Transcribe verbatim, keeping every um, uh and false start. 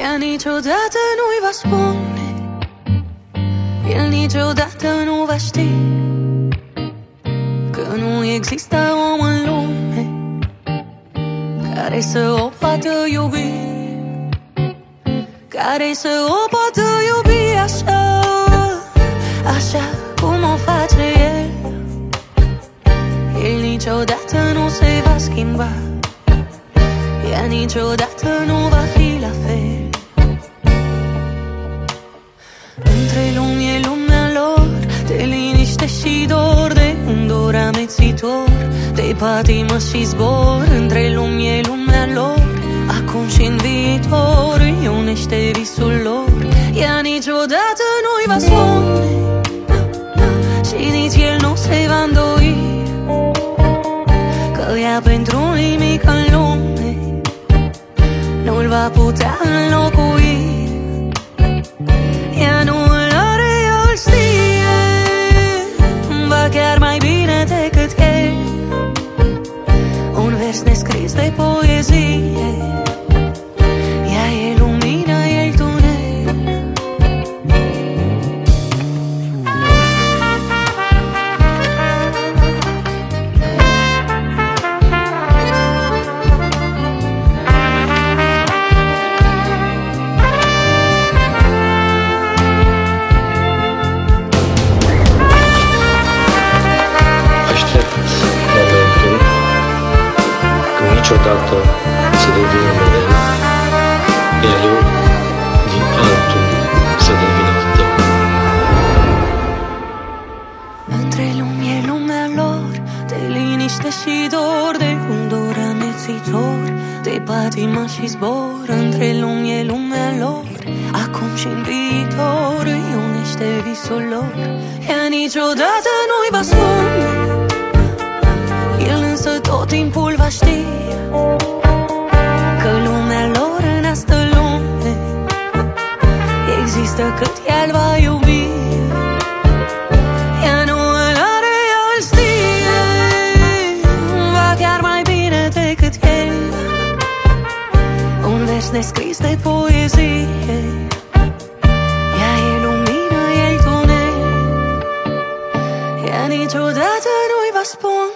Ea niciodată nu-i va spune, el niciodată nu va ști că nu există om în lume care să o poată iubi, care să o poată iubi așa, așa cum o face el. El niciodată nu se va schimba, ea niciodată nu va fi la fel. Între lumi e lumea lor, de liniște și dor, de un dor amețitor, de patimă și zbor. Între lumi e lumea lor, acum și în viitor, îi unește visul lor. Ea niciodată nu-i va spune și nici el nu se va îndoi că ea pentru nimic în lume nu-l va putea înlocui. Ea nu îl are, el știe, va chiar mai bine decât el. Un vers nescris de poezie, ea e lumină, el tunel. Niciodată să devină mereu, iar eu din altul să devin al tău. Între lumi e lumea lor, de liniște și dor, de un dor amețitor, de patimă și zbor. Între lumi e lumea lor, acum și în viitor, îi unește visul lor. Ea niciodată nu-i va spune, el însă tot timpul va ști că lumea lor în astă lume există cât el va iubi. Ea nu îl are, el știe, va chiar mai bine decât el. Un vers nescris de poezie, ea e lumină, el tunel. Ea niciodată nu-i va spune